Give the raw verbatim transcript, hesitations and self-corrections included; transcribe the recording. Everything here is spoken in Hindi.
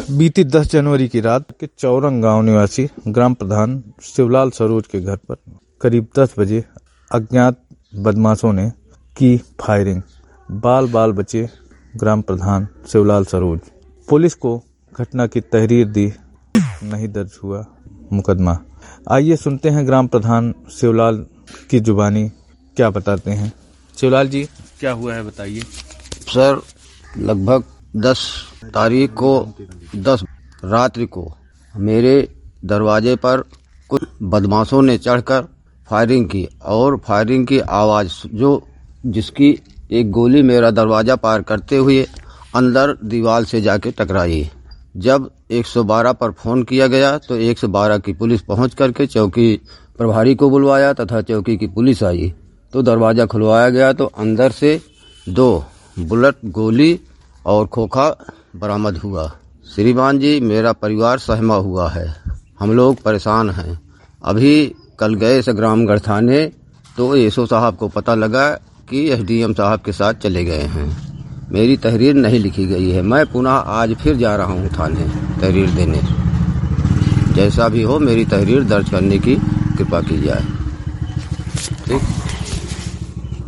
बीती दस जनवरी की रात के चौरंग गांव निवासी ग्राम प्रधान शिवलाल सरोज के घर पर करीब दस बजे अज्ञात बदमाशों ने की फायरिंग। बाल बाल बचे ग्राम प्रधान शिवलाल सरोज। पुलिस को घटना की तहरीर दी, नहीं दर्ज हुआ मुकदमा। आइए सुनते हैं ग्राम प्रधान शिवलाल की जुबानी क्या बताते हैं। शिवलाल जी, क्या हुआ है बताइए। सर, लगभग दस तारीख को दस रात्रि को मेरे दरवाजे पर कुछ बदमाशों ने चढ़कर फायरिंग की और फायरिंग की आवाज जो जिसकी एक गोली मेरा दरवाजा पार करते हुए अंदर दीवार से जाके टकराई। जब एक सौ बारह पर फोन किया गया तो एक सौ बारह की पुलिस पहुंच करके चौकी प्रभारी को बुलवाया तथा चौकी की पुलिस आई तो दरवाजा खुलवाया गया तो अंदर से दो बुलेट गोली और खोखा बरामद हुआ। श्रीमान जी, मेरा परिवार सहमा हुआ है, हम लोग परेशान हैं। अभी कल गए से ग्रामगढ़ थाने तो एसओ साहब को पता लगा कि एसडीएम साहब के साथ चले गए हैं। मेरी तहरीर नहीं लिखी गई है। मैं पुनः आज फिर जा रहा हूं थाने तहरीर देने। जैसा भी हो मेरी तहरीर दर्ज करने की कृपा की जाए। ठीक।